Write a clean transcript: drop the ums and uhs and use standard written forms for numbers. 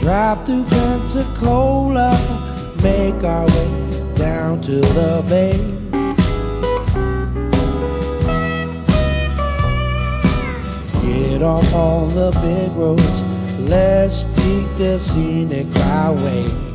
Drive through Pensacola, make our way down to the bay. Get off on the big roads, let's take the scenic byway.